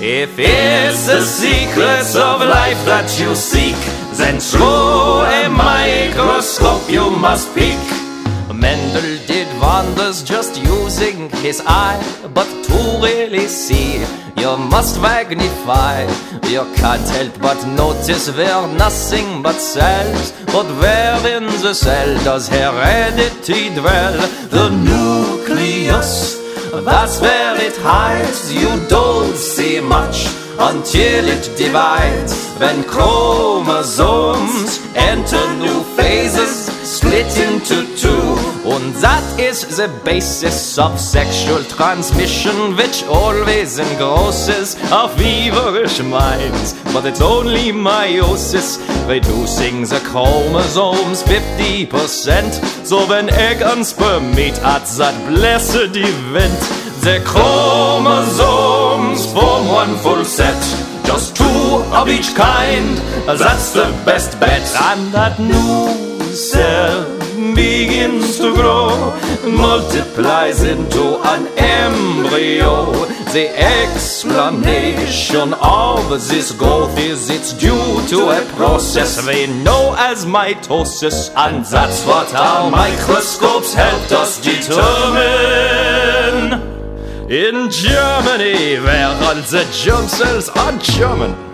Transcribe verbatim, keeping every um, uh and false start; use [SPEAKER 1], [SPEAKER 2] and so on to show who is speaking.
[SPEAKER 1] If it's the secrets of life that you seek, then through a microscope you must peek. Mendel did wonders just using his eye, but to really see, you must magnify. You can't help but notice where nothing but cells, but where in the cell does heredity dwell? The nucleus, that's where it hides. You don't see much until it divides. When chromosomes enter new phases, split into two. And that is the basis of sexual transmission, which always engrosses our feverish minds. But it's only meiosis, reducing the chromosomes fifty percent. So when egg and sperm meet at that blessed event, the chromosomes form one full set. Just two of each kind, that's the best bet. And that new cell begins to grow, multiplies into an embryo. The explanation of this growth is it's due to a process we know as mitosis, and that's what our microscopes helped us determine. In Germany, where all the germ cells are German.